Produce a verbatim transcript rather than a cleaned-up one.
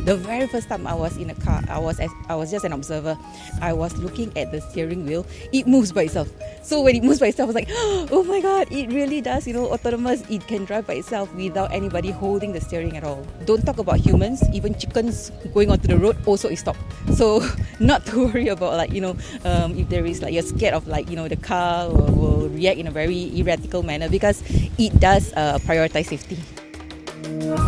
The very first time I was in a car, I was I was just an observer. I was looking at the steering wheel. It moves by itself. So when it moves by itself, I was like, oh my god, it really does, you know, autonomous. It can drive by itself without anybody holding the steering at all. Don't talk about humans, even chickens going onto the road also is stopped. So not to worry about like, you know, um, if there is like you're scared of like, you know, the car will, will react in a very erratical manner because it does uh, prioritize safety.